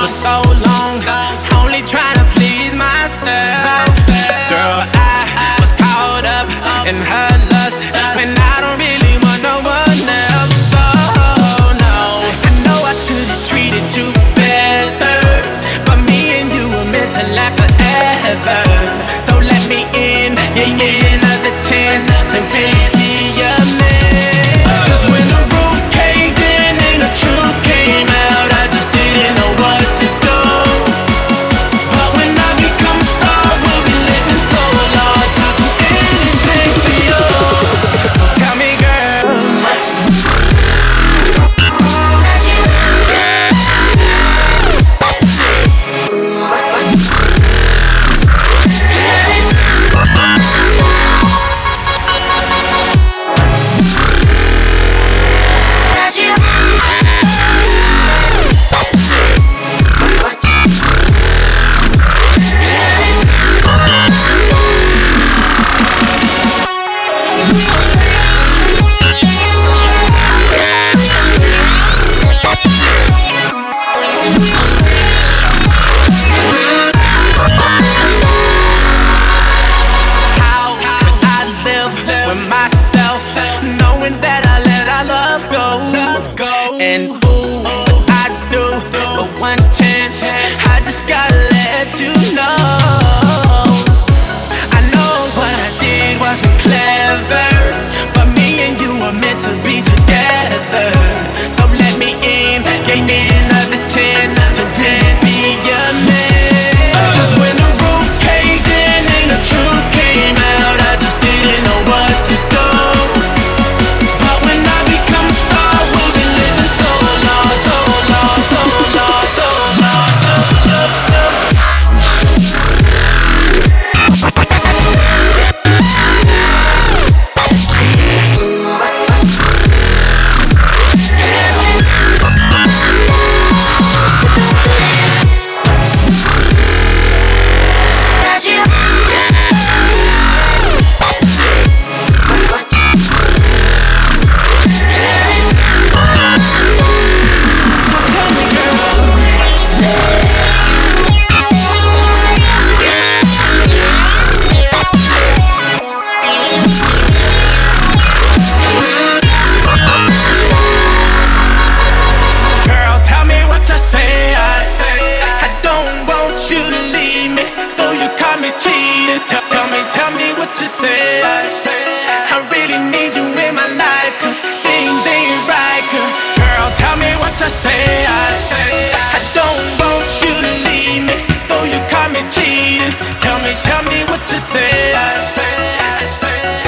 for so long, only trying to please myself. Girl, I was caught up in her lust when I don't really want no one else. Oh no, I know I should've treated you better, but me and you were meant to last forever. So let me in, give me another chance to really be your man. 'Cause when the roof caved in and the truth came out, I just didn't know what to do. But when I become a star, we'll be living so large, I'll do anything for you. So tell me, girl, knowing that I let our love go. And ooh, what I do, but one chance, I just gotta let you know. I know what I did wasn't clever, but me and you were meant to be together. So let me in, give me another chance to just be your man. 'Cause when the roof caved in and the truth came out, I just didn't know what to do. Tell me what you say. I really need you in my life, 'cause things ain't right. Girl, tell me what you say. I don't want you to leave me, though you caught me cheating. Tell me what you say.